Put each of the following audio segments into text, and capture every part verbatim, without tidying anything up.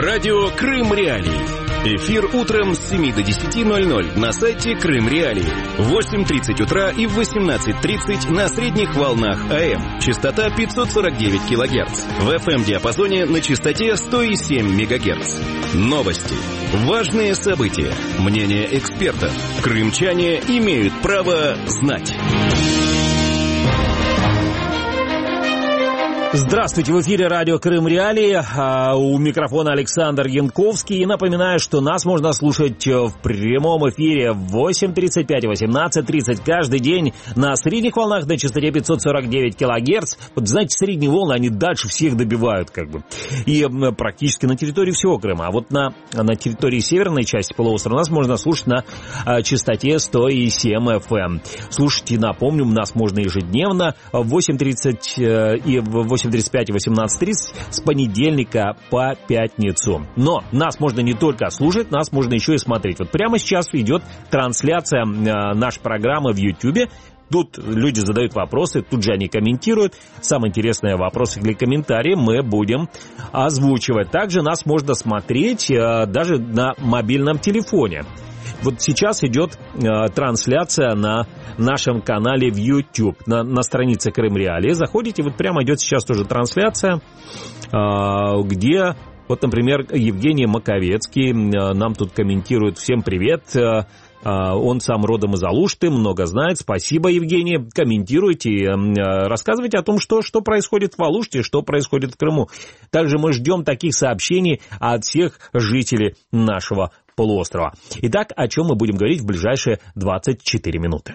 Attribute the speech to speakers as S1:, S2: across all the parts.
S1: Радио Крым Реалии. Эфир утром с семи до десяти ноль-ноль на сайте Крым Реалии. В восемь тридцать утра и в восемнадцать тридцать на средних волнах АМ. Частота пятьсот сорок девять килогерц. В эф эм-диапазоне на частоте сто семь мегагерц. Новости. Важные события. Мнение экспертов. Крымчане имеют право знать.
S2: Здравствуйте, в эфире радио Крым Реалии, у микрофона Александр Янковский. И напоминаю, что нас можно слушать в прямом эфире в восемь тридцать пять и восемнадцать тридцать каждый день на средних волнах на частоте пятьсот сорок девять килогерц. Вот, знаете, средние волны, они дальше всех добивают, как бы. И практически на территории всего Крыма. А вот на, на территории северной части полуострова нас можно слушать на частоте сто семь эф эм. Слушайте, напомню, нас можно ежедневно в восемь тридцать и в восемь тридцать пять и восемнадцать тридцать с понедельника по пятницу. Но нас можно не только слушать, нас можно еще и смотреть. Вот прямо сейчас идет трансляция э, нашей программы в Ютьюбе. Тут люди задают вопросы, тут же они комментируют. Самые интересные вопросы или комментарии мы будем озвучивать. Также нас можно смотреть э, даже на мобильном телефоне. Вот сейчас идет э, трансляция на нашем канале в YouTube, на, на странице Крым Реалии. Заходите, вот прямо идет сейчас тоже трансляция, э, где, вот, например, Евгений Маковецкий э, нам тут комментирует. Всем привет, э, э, он сам родом из Алушты, много знает. Спасибо, Евгений. Комментируйте, э, рассказывайте о том, что, что происходит в Алуште, что происходит в Крыму. Также мы ждем таких сообщений от всех жителей нашего полуострова. Итак, о чем мы будем говорить в ближайшие двадцать четыре минуты.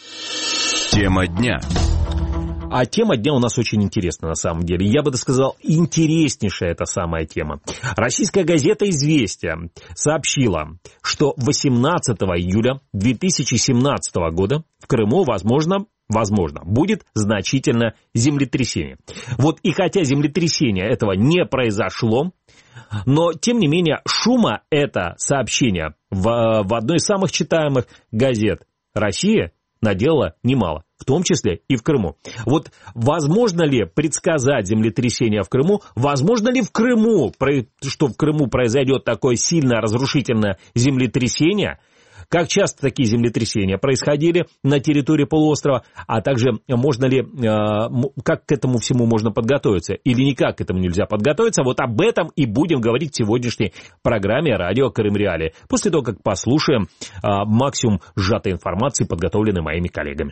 S1: Тема дня.
S2: А тема дня у нас очень интересная на самом деле. Я бы сказал, интереснейшая эта самая тема. Российская газета «Известия» сообщила, что восемнадцатого июля две тысячи семнадцатого года в Крыму, возможно, возможно, будет значительное землетрясение. Вот и хотя землетрясения этого не произошло, но, тем не менее, шума это сообщение в, в одной из самых читаемых газет России наделало немало, в том числе и в Крыму. Вот возможно ли предсказать землетрясение в Крыму? Возможно ли в Крыму, что в Крыму произойдет такое сильное разрушительное землетрясение? Как часто такие землетрясения происходили на территории полуострова, а также можно ли, как к этому всему можно подготовиться или никак к этому нельзя подготовиться, вот об этом и будем говорить в сегодняшней программе «Радио Крым Реалии», после того, как послушаем максимум сжатой информации, подготовленной моими коллегами.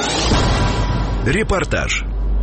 S1: Репортаж.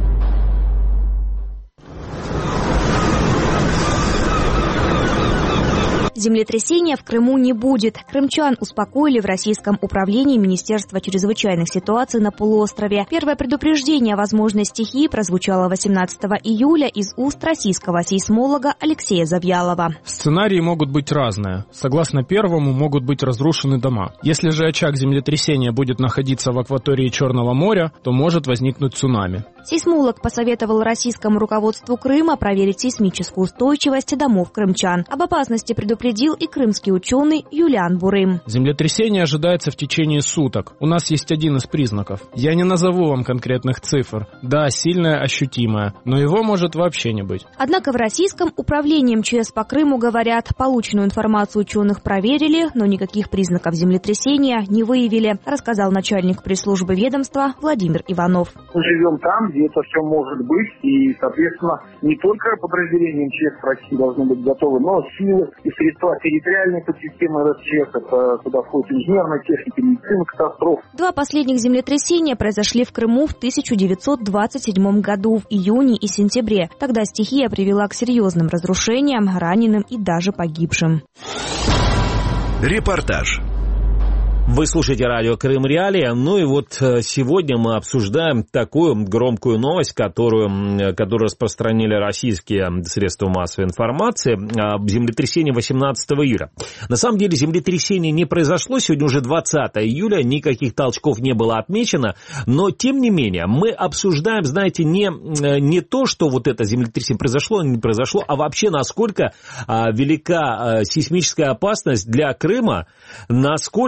S3: Землетрясения в Крыму не будет. Крымчан успокоили в Российском управлении Министерства чрезвычайных ситуаций на полуострове. Первое предупреждение о возможной стихии прозвучало восемнадцатого июля из уст российского сейсмолога Алексея Завьялова.
S4: Сценарии могут быть разные. Согласно первому, могут быть разрушены дома. Если же очаг землетрясения будет находиться в акватории Черного моря, то может возникнуть цунами.
S3: Сейсмолог посоветовал российскому руководству Крыма проверить сейсмическую устойчивость домов крымчан. Об опасности предупредил и крымский ученый Юлиан Бурым.
S4: Землетрясение ожидается в течение суток. У нас есть один из признаков. Я не назову вам конкретных цифр. Да, сильное, ощутимое, но его может вообще не быть.
S3: Однако в Российском управлении эм че эс по Крыму говорят, полученную информацию ученых проверили, но никаких признаков землетрясения не выявили, рассказал начальник пресс-службы ведомства Владимир Иванов.
S5: Мы живем там, где это все может быть, и, соответственно, не только подразделения эм че эс в России должны быть готовы, но силы и средства территориальной подсистемы эр эс че эс, это туда входит инженерная техника, медицина, катастроф.
S3: Два последних землетрясения произошли в Крыму в тысяча девятьсот двадцать седьмом году, в июне и сентябре. Тогда стихия привела к серьезным разрушениям, раненым и даже погибшим.
S1: Репортаж.
S2: Вы слушаете радио Крым Реалии. Ну и вот сегодня мы обсуждаем такую громкую новость, которую, которую распространили российские средства массовой информации, об землетрясении восемнадцатого июля. На самом деле землетрясение не произошло, сегодня уже двадцатого июля, никаких толчков не было отмечено, но тем не менее мы обсуждаем, знаете, не, не то, что вот это землетрясение произошло, не произошло, а вообще насколько велика сейсмическая опасность для Крыма, насколько может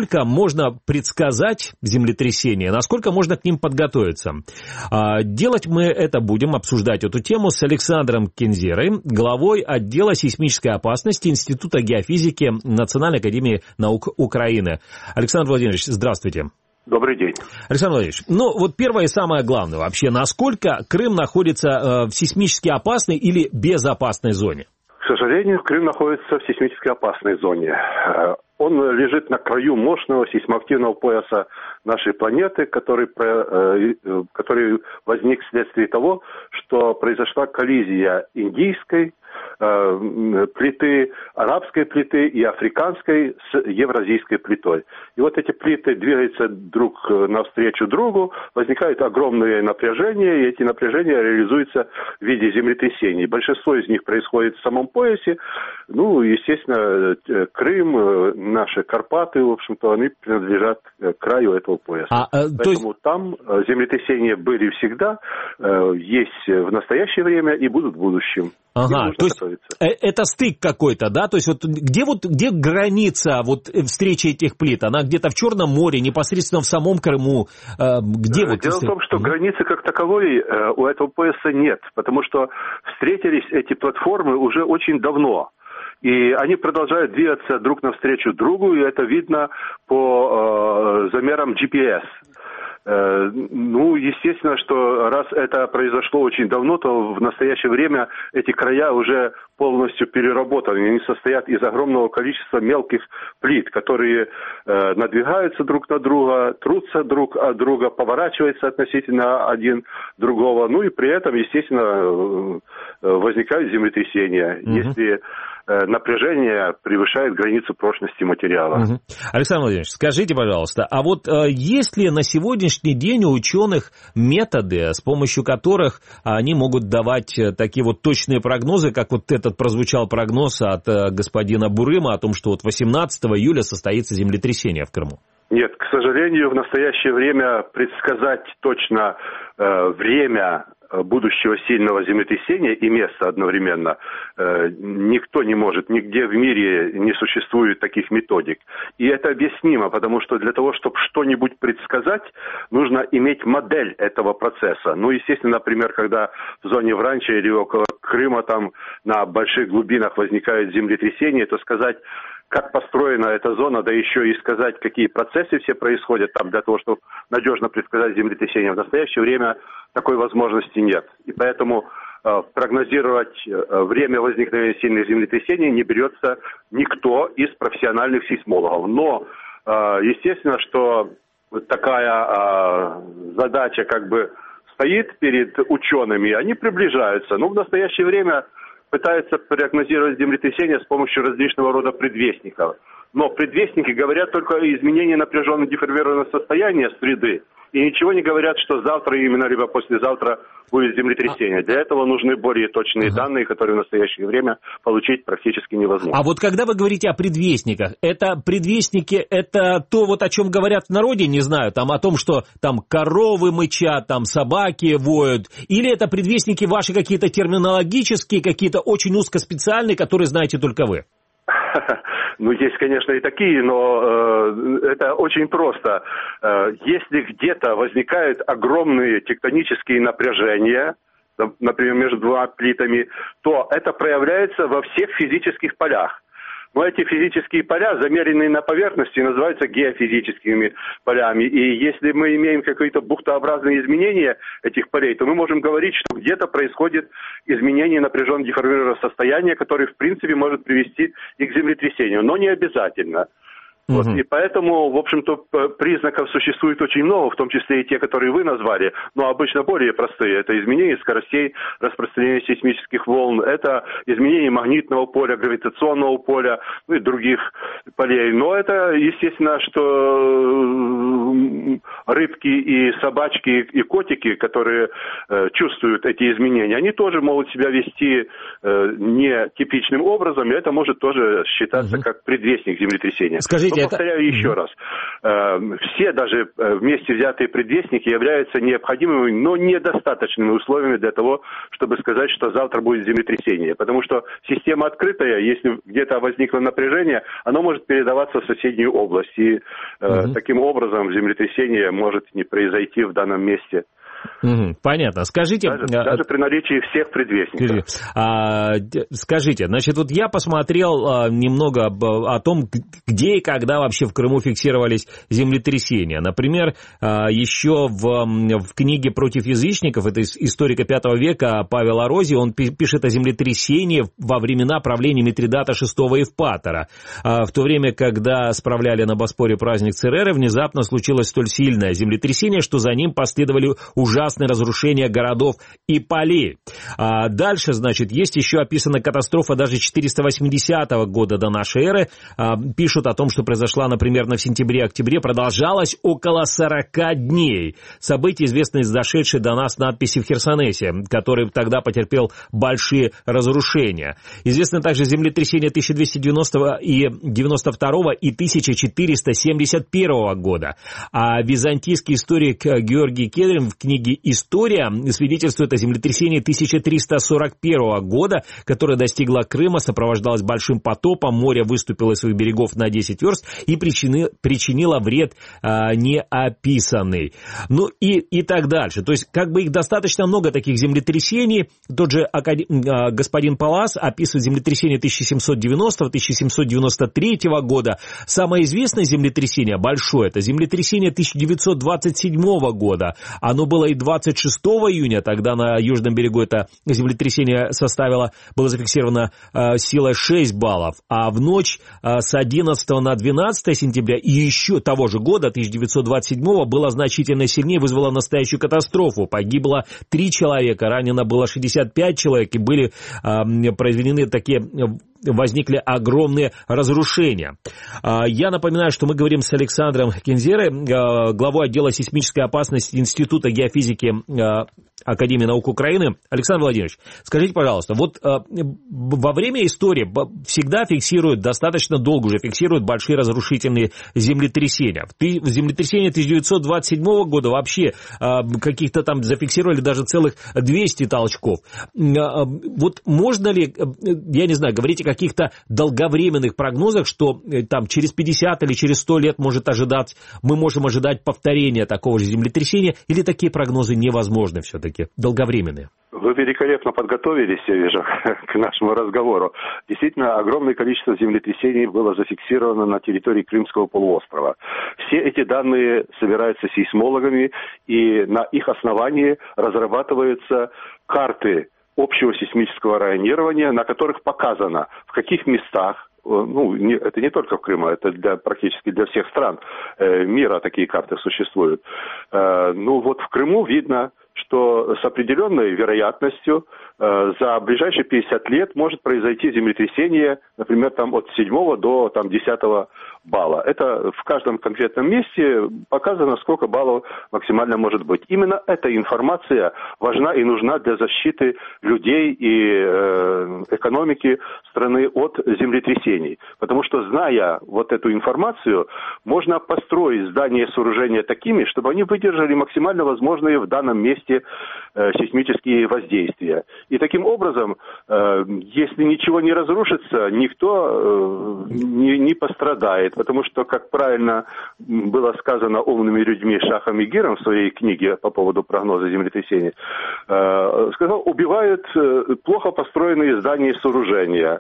S2: можно предсказать землетрясения, насколько можно к ним подготовиться. Делать мы это будем, обсуждать эту тему с Александром Кензерой, главой отдела сейсмической опасности Института геофизики Национальной академии наук Украины. Александр Владимирович, здравствуйте.
S6: Добрый день.
S2: Александр Владимирович, ну вот первое и самое главное вообще, насколько Крым находится э, в сейсмически опасной или безопасной зоне?
S6: К сожалению, Крым находится в сейсмически опасной зоне. Он лежит на краю мощного сейсмоактивного пояса нашей планеты, который, который возник вследствие того, что произошла коллизия индийской плиты, арабской плиты и африканской с евразийской плитой. И вот эти плиты двигаются друг навстречу другу, возникают огромные напряжения, и эти напряжения реализуются в виде землетрясений. Большинство из них происходит в самом поясе. Ну, естественно, Крым, наши Карпаты, в общем-то, они принадлежат к краю этого пояса. А, а, Поэтому есть... там землетрясения были всегда, есть в настоящее время и будут в будущем.
S2: Ага, то есть это стык какой-то, да? То есть вот где вот где граница вот встречи этих плит? Она где-то в Черном море, непосредственно в самом Крыму? Где вот?
S6: Дело в том, что границы как таковой у этого пояса нет, потому что встретились эти платформы уже очень давно. И они продолжают двигаться друг навстречу другу, и это видно по э, замерам джи пи эс. Э, ну, естественно, что раз это произошло очень давно, то в настоящее время эти края уже полностью переработаны. Они состоят из огромного количества мелких плит, которые э, надвигаются друг на друга, трутся друг от друга, поворачиваются относительно один другого. Ну и при этом, естественно, э, возникают землетрясения. Mm-hmm. Если напряжение превышает границу прочности материала.
S2: Угу. Александр Владимирович, скажите, пожалуйста, а вот э, есть ли на сегодняшний день у ученых методы, с помощью которых они могут давать такие вот точные прогнозы, как вот этот прозвучал прогноз от э, господина Бурыма о том, что вот восемнадцатого июля состоится землетрясение в Крыму?
S6: Нет, к сожалению, в настоящее время предсказать точно э, время будущего сильного землетрясения и место одновременно э, никто не может, нигде в мире не существует таких методик. И это объяснимо, потому что для того, чтобы что-нибудь предсказать, нужно иметь модель этого процесса. Ну, естественно, например, когда в зоне Вранча или около Крыма там на больших глубинах возникают землетрясения, то сказать, как построена эта зона, да еще и сказать, какие процессы все происходят там для того, чтобы надежно предсказать землетрясение. В настоящее время такой возможности нет. И поэтому э, прогнозировать э, время возникновения сильных землетрясений не берется никто из профессиональных сейсмологов. Но, э, естественно, что такая э, задача как бы стоит перед учеными, они приближаются. Но в настоящее время пытаются прогнозировать землетрясения с помощью различного рода предвестников. Но предвестники говорят только о изменении напряженного деформированного состояния среды. И ничего не говорят, что завтра именно, либо послезавтра будет землетрясение. Для этого нужны более точные uh-huh. данные, которые в настоящее время получить практически невозможно.
S2: А вот когда вы говорите о предвестниках, это предвестники, это то, вот о чем говорят в народе, не знаю, там о том, что там коровы мычат, там собаки воют, или это предвестники ваши какие-то терминологические, какие-то очень узкоспециальные, которые знаете только вы?
S6: Ну, есть, конечно, и такие, но э, это очень просто. Э, если где-то возникают огромные тектонические напряжения, например, между двумя плитами, то это проявляется во всех физических полях. Но эти физические поля, замеренные на поверхности, называются геофизическими полями. И если мы имеем какие-то бухтообразные изменения этих полей, то мы можем говорить, что где-то происходит изменение напряженного деформированного состояния, которое, в принципе, может привести и к землетрясению, но не обязательно.
S2: Mm-hmm.
S6: Вот, и поэтому, в общем-то, признаков существует очень много, в том числе и те, которые вы назвали, но обычно более простые. Это изменение скоростей распространения сейсмических волн, это изменение магнитного поля, гравитационного поля, ну и других полей. Но это, естественно, что рыбки и собачки и котики, которые э, чувствуют эти изменения, они тоже могут себя вести э, нетипичным образом, и это может тоже считаться mm-hmm. как предвестник землетрясения.
S2: Скажите, Скажите,
S6: Но,
S2: это...
S6: повторяю еще раз. Все даже вместе взятые предвестники являются необходимыми, но недостаточными условиями для того, чтобы сказать, что завтра будет землетрясение. Потому что система открытая, если где-то возникло напряжение, оно может передаваться в соседнюю область. И угу. таким образом землетрясение может не произойти в данном месте.
S2: Угу, понятно. Скажите...
S6: Даже, даже при наличии всех предвестников.
S2: А, скажите, значит, вот я посмотрел а, немного об, о том, где и когда вообще в Крыму фиксировались землетрясения. Например, а, еще в, в книге «Против язычников», это историка пятого века Павел Орози, он пишет о землетрясении во времена правления Митридата шестого Евпатора. А, в то время, когда справляли на Боспоре праздник Цереры, внезапно случилось столь сильное землетрясение, что за ним последовали уже ужасное разрушение городов и полей. А дальше, значит, есть еще описана катастрофа даже четыреста восьмидесятого года до нашей эры. А, пишут о том, что произошла, например, в сентябре-октябре, продолжалась около сорока дней. События, известные из дошедшей до нас надписи в Херсонесе, который тогда потерпел большие разрушения. Известно также землетрясение тысяча двести девяностого и девяносто второго и тысяча четыреста семьдесят первого года. А византийский историк Георгий Кедрин в книге «История» свидетельствует о землетрясении тысяча триста сорок первого года, которое достигло Крыма, сопровождалось большим потопом, море выступило из своих берегов на десять верст и причини, причинило вред а, неописанный. Ну и, и так дальше. То есть как бы их достаточно много таких землетрясений. Тот же акад... а, господин Палас описывает землетрясение тысяча семьсот девяностого — тысяча семьсот девяносто третьего года. Самое известное землетрясение, большое, это землетрясение тысяча девятьсот двадцать седьмого года. Оно было и двадцать шестого июня, тогда на южном берегу это землетрясение составило, было зафиксировано э, силой шесть баллов, а в ночь э, с одиннадцатого на двенадцатое сентября и еще того же года, тысяча девятьсот двадцать седьмого, было значительно сильнее, вызвало настоящую катастрофу. Погибло три человека, ранено было шестьдесят пять человек, и были э, произведены такие... возникли огромные разрушения. Я напоминаю, что мы говорим с Александром Кинзерой, главой отдела сейсмической опасности Института геофизики Академии наук Украины. Александр Владимирович, скажите, пожалуйста, вот во время истории всегда фиксируют, достаточно долго уже фиксируют большие разрушительные землетрясения. В землетрясении тысяча девятьсот двадцать седьмого года вообще каких-то там зафиксировали даже целых двести толчков. Вот можно ли, я не знаю, говорить о каких-то долговременных прогнозах, что там через пятьдесят или через сто лет может ожидать, мы можем ожидать повторения такого же землетрясения, или такие прогнозы невозможны все-таки, долговременные?
S6: Вы великолепно подготовились, я вижу, к нашему разговору. Действительно, огромное количество землетрясений было зафиксировано на территории Крымского полуострова. Все эти данные собираются сейсмологами, и на их основании разрабатываются карты общего сейсмического районирования, на которых показано, в каких местах, ну, не, это не только в Крыму, это для, практически для всех стран э, мира такие карты существуют. Э, ну, вот в Крыму видно, что с определенной вероятностью э, за ближайшие пятьдесят лет может произойти землетрясение, например, там от седьмого до там, десятого балла. Это в каждом конкретном месте показано, сколько баллов максимально может быть. Именно эта информация важна и нужна для защиты людей и э, экономики страны от землетрясений. Потому что, зная вот эту информацию, можно построить здания и сооружения такими, чтобы они выдержали максимально возможные в данном месте э, сейсмические воздействия. И таким образом, э, если ничего не разрушится, никто э, не, не пострадает. Потому что, как правильно было сказано умными людьми Шахом и Гиром в своей книге по поводу прогноза землетрясений, э, сказал, убивают э, плохо построенные здания и сооружения,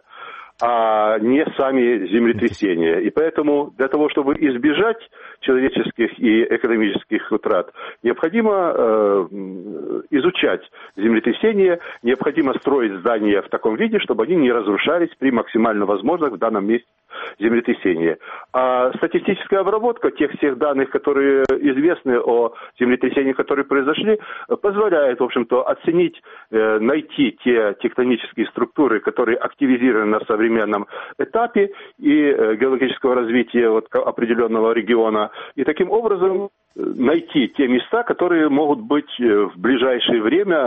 S6: а не сами землетрясения. И поэтому для того, чтобы избежать человеческих и экономических утрат, необходимо э, изучать землетрясения, необходимо строить здания в таком виде, чтобы они не разрушались при максимально возможных в данном месте землетрясения. А статистическая обработка тех всех данных, которые известны о землетрясениях, которые произошли, позволяет, в общем-то, оценить, э, найти те тектонические структуры, которые активизированы на современном современном этапе и геологического развития вот определенного региона. И таким образом найти те места, которые могут быть в ближайшее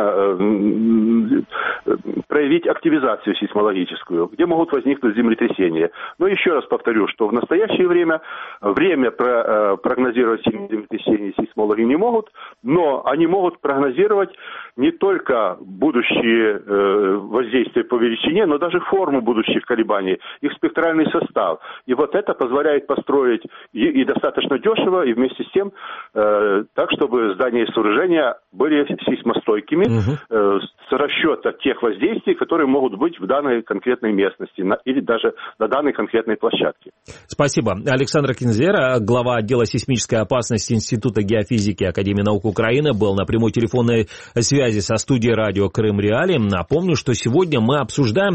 S6: время проявить активизацию сейсмологическую, где могут возникнуть землетрясения. Но еще раз повторю, что в настоящее время время прогнозировать землетрясения сейсмологи не могут, но они могут прогнозировать не только будущие воздействия по величине, но даже форму будущих колебаний, их спектральный состав. И вот это позволяет построить и, и достаточно дешево, и вместе с тем э, так, чтобы здания и сооружения были сейсмостойкими, угу. э, с расчета тех воздействий, которые могут быть в данной конкретной местности на, или даже на данной конкретной площадке.
S2: Спасибо. Александр Кинзера, глава отдела сейсмической опасности Института геофизики Академии наук Украины, был на прямой телефонной связи со студией радио Крым Реалии. Напомню, что сегодня мы обсуждаем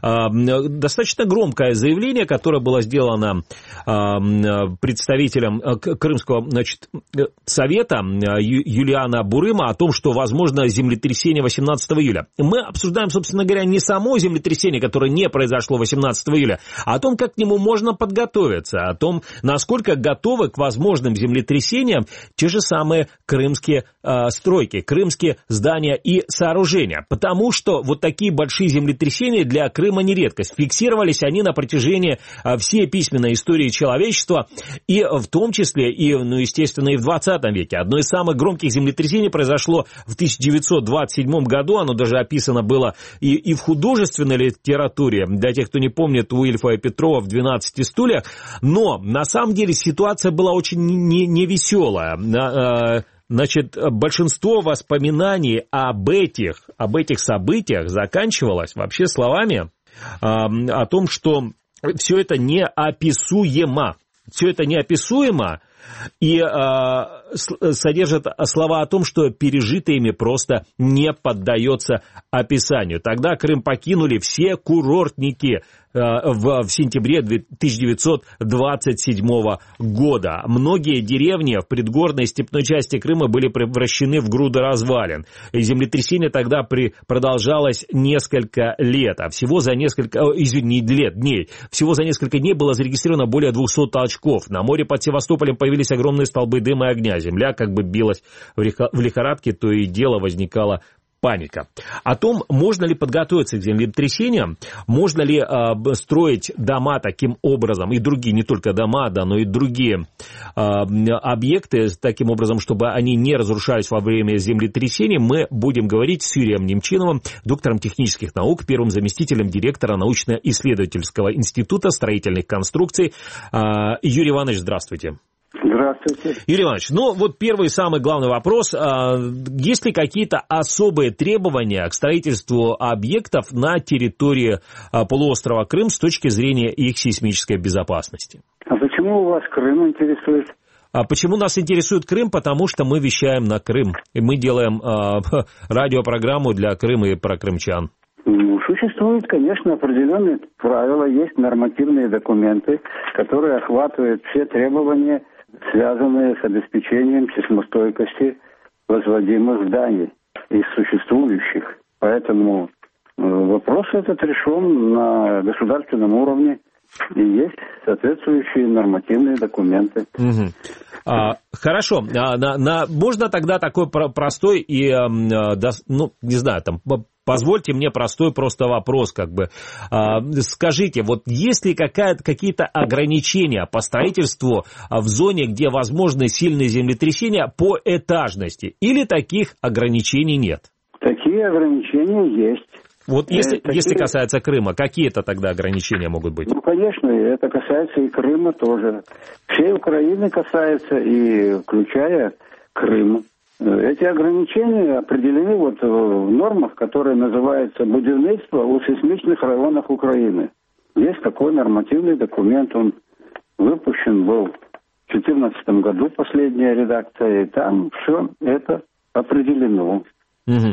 S2: э, достаточно громкое заявление, которое было сделано э, представителем Крымского, значит, совета Ю, Юлиана Бурыма о том, что возможно землетрясение восемнадцатого июля. Мы обсуждаем, собственно говоря, не само землетрясение, которое не произошло восемнадцатого июля, а о том, как к нему можно подготовиться, о том, насколько готовы к возможным землетрясениям те же самые крымские э, стройки, крымские здания и сооружения. Потому что вот такие большие землетрясения для Крыма не редкость. Фиксировались они на протяжении э, всей письменной истории человечества, и в том числе, и, ну, естественно, и в двадцатом веке. Одно из самых громких землетрясений произошло в тысяча девятьсот двадцать седьмом году. Оно даже описано было и, и в художественной литературе, для тех, кто не помнит, у Ильфа и Петрова в «двенадцати стульях». Но, на самом деле, ситуация была очень невеселая. Не Значит, большинство воспоминаний об этих, об этих событиях заканчивалось вообще словами э, о том, что все это неописуемо. Все это неописуемо и э, содержит слова о том, что пережитое ими просто не поддается описанию. Тогда Крым покинули все курортники В, в сентябре тысяча девятьсот двадцать седьмого года. Многие деревни в предгорной степной части Крыма были превращены в груды развалин. И землетрясение тогда при, продолжалось несколько лет, а всего за несколько, извини, лет, дней. Всего за несколько дней было зарегистрировано более двухсот толчков. На море под Севастополем появились огромные столбы дыма и огня. Земля как бы билась в лихорадке, то и дело возникало паника. О том, можно ли подготовиться к землетрясениям, можно ли э, строить дома таким образом, и другие, не только дома, да, но и другие э, объекты таким образом, чтобы они не разрушались во время землетрясений, мы будем говорить с Юрием Немчиновым, доктором технических наук, первым заместителем директора научно-исследовательского института строительных конструкций. Э, Юрий Иванович, здравствуйте.
S7: Здравствуйте.
S2: Юрий Иванович, ну вот первый самый главный вопрос. Есть ли какие-то особые требования к строительству объектов на территории полуострова Крым с точки зрения их сейсмической безопасности?
S7: А почему вас Крым интересует?
S2: А почему нас интересует Крым? Потому что мы вещаем на Крым. И мы делаем э, радиопрограмму для Крыма и про крымчан.
S7: Ну, существуют, конечно, определенные правила, есть нормативные документы, которые охватывают все требования, связанные с обеспечением сейсмостойкости возводимых зданий из существующих. Поэтому вопрос этот решен на государственном уровне, и есть соответствующие нормативные документы.
S2: Угу. А, хорошо. А, на, на, можно тогда такой простой и, а, да, ну, не знаю, там... Позвольте мне простой просто вопрос, как бы. Скажите, вот есть ли какие-то ограничения по строительству в зоне, где возможны сильные землетрясения по этажности? Или таких ограничений нет?
S7: Такие ограничения есть.
S2: Вот если,
S7: Такие...
S2: если касается Крыма, какие это тогда ограничения могут быть?
S7: Ну, конечно, это касается и Крыма тоже. Всей Украины касается, и включая Крым. Эти ограничения определены вот в нормах, которые называются «Будівництво у сейсмичных районах Украины». Есть такой нормативный документ, он выпущен был в две тысячи четырнадцатом году, последняя редакция, и там все это определено.
S2: Угу.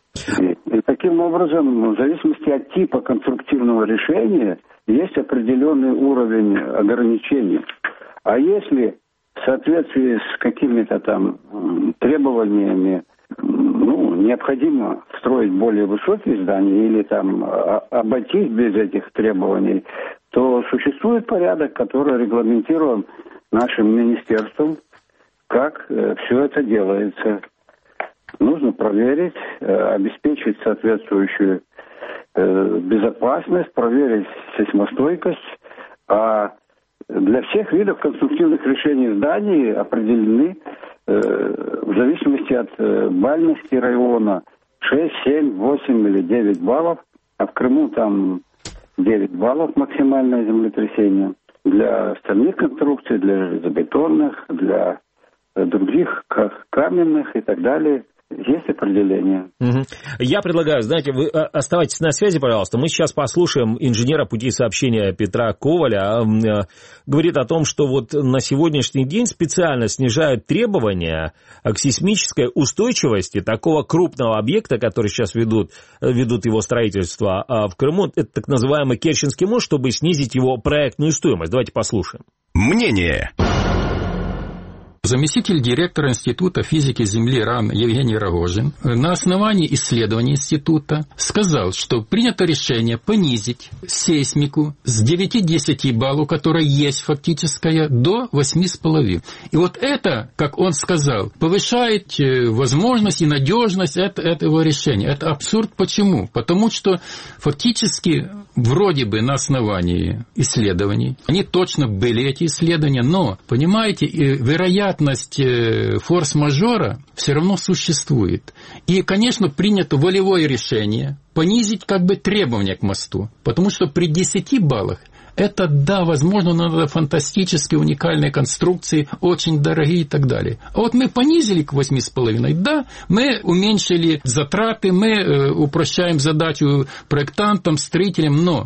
S7: И, и таким образом, в зависимости от типа конструктивного решения, есть определенный уровень ограничений. А если в соответствии с какими-то там требованиями, ну, необходимо строить более высокие здания или там обойтись без этих требований, то существует порядок, который регламентирован нашим министерством, как э, все это делается. Нужно проверить, э, обеспечить соответствующую э, безопасность, проверить сейсмостойкость. А для всех видов конструктивных решений зданий определены э, в зависимости от э, бальности района шесть, семь, восемь или девять баллов. А в Крыму там девять баллов максимальное землетрясение. Для остальных конструкций, для железобетонных, для других каменных и так далее, есть определение.
S2: Угу. Я предлагаю, знаете, вы оставайтесь на связи, пожалуйста. Мы сейчас послушаем инженера путей сообщения Петра Коваля. Говорит о том, что вот на сегодняшний день специально снижают требования к сейсмической устойчивости такого крупного объекта, который сейчас ведут, ведут его строительство в Крыму. Это так называемый Керченский мост, чтобы снизить его проектную стоимость. Давайте послушаем.
S1: Мнение.
S8: Заместитель директора Института физики Земли РАН Евгений Рогожин на основании исследований института сказал, что принято решение понизить сейсмику с девяти-десяти баллов, которая есть фактическая, до восьми с половиной. И вот это, как он сказал, повышает возможность и надежность этого решения. Это абсурд. Почему? Потому что фактически вроде бы на основании исследований, они точно были, эти исследования, но, понимаете, вероятность форс-мажора все равно существует. И, конечно, принято волевое решение понизить как бы требования к мосту, потому что при десяти баллах это, да, возможно, надо фантастические уникальные конструкции, очень дорогие и так далее. А вот мы понизили к восьми с половиной, да, мы уменьшили затраты, мы э, упрощаем задачу проектантам, строителям, но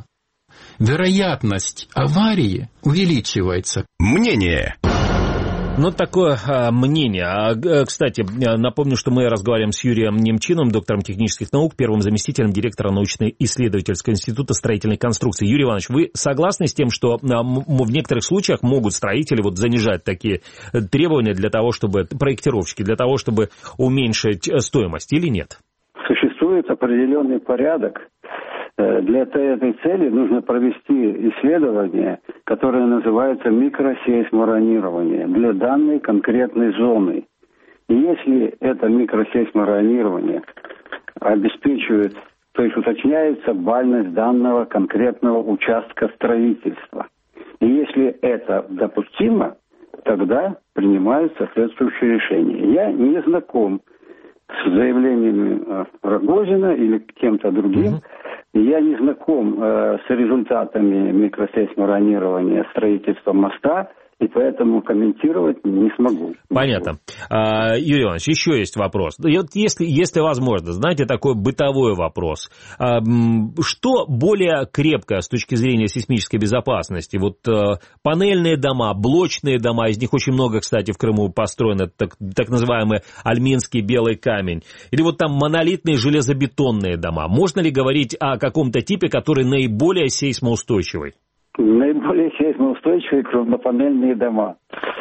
S8: вероятность аварии увеличивается.
S1: Мнение.
S2: Ну, такое а, мнение. А, кстати, напомню, что мы разговариваем с Юрием Немчиновым, доктором технических наук, первым заместителем директора научно-исследовательского института строительной конструкции. Юрий Иванович, вы согласны с тем, что а, в некоторых случаях могут строители вот занижать такие требования для того, чтобы, проектировщики, для того, чтобы уменьшить стоимость, или нет?
S7: Существует определенный порядок. Для этой цели нужно провести исследование, которое называется микросейсморонирование для данной конкретной зоны. И если это микросейсморонирование обеспечивает, то есть уточняется бальность данного конкретного участка строительства. И если это допустимо, тогда принимают соответствующее решение. Я не знаком с заявлениями Рогозина или кем-то другим. Я не знаком э, с результатами микросейсморонирования строительства моста, и поэтому комментировать не смогу.
S2: Понятно. А, Юрий Иванович, еще есть вопрос. Если, если возможно, знаете, такой бытовой вопрос. А, что более крепкое с точки зрения сейсмической безопасности? Вот а, панельные дома, блочные дома, из них очень много, кстати, в Крыму построено, так, так называемый альминский белый камень. Или вот там монолитные железобетонные дома. Можно ли говорить о каком-то типе, который наиболее сейсмоустойчивый?
S7: Наиболее сейсмоустойчивые крупнопанельные дома.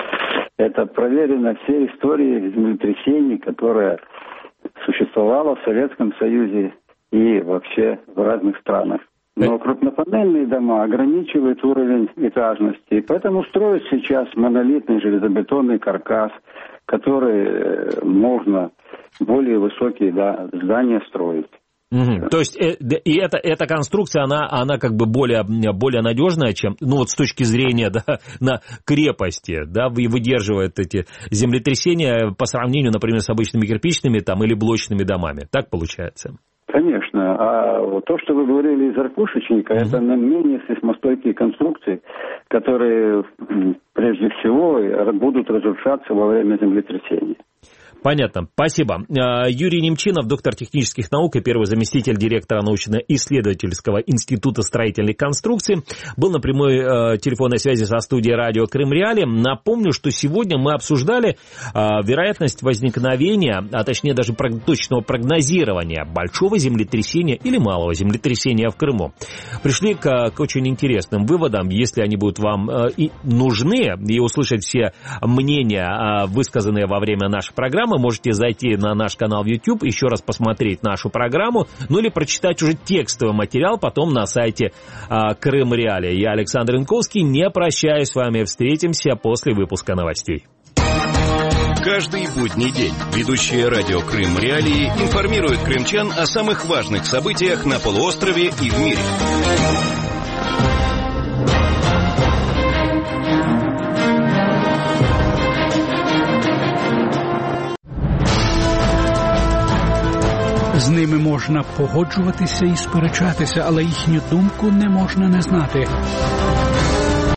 S7: Это проверено всей историей землетрясений, которая существовала в Советском Союзе и вообще в разных странах. Но крупнопанельные дома ограничивают уровень этажности, и поэтому строят сейчас монолитный железобетонный каркас, который можно более высокие, да, здания строить.
S2: Угу. То есть и эта, эта конструкция, она, она как бы более, более надежная, чем, ну вот с точки зрения, да, на крепости, да, выдерживает эти землетрясения по сравнению, например, с обычными кирпичными там, или блочными домами. Так получается?
S7: Конечно. А вот то, что вы говорили из ракушечника, угу. это менее сейсмостойкие конструкции, которые прежде всего будут разрушаться во время землетрясения.
S2: Понятно. Спасибо. Юрий Немчинов, доктор технических наук и первый заместитель директора научно-исследовательского института строительной конструкции, был на прямой э, телефонной связи со студией радио Крым Реалии. Напомню, что сегодня мы обсуждали э, вероятность возникновения, а точнее даже прог- точного прогнозирования большого землетрясения или малого землетрясения в Крыму. Пришли к, к очень интересным выводам. Если они будут вам э, и нужны, и услышать все мнения, э, высказанные во время нашей программы, программы. Можете зайти на наш канал в YouTube, еще раз посмотреть нашу программу, ну или прочитать уже текстовый материал потом на сайте а, Крым Реалии. Я Александр Янковский, не прощаюсь с вами, встретимся после выпуска новостей.
S1: Каждый будний день ведущие радио Крым Реалии информируют крымчан о самых важных событиях на полуострове и в мире.
S9: З ними можна погоджуватися і сперечатися, але їхню думку не можна не знати.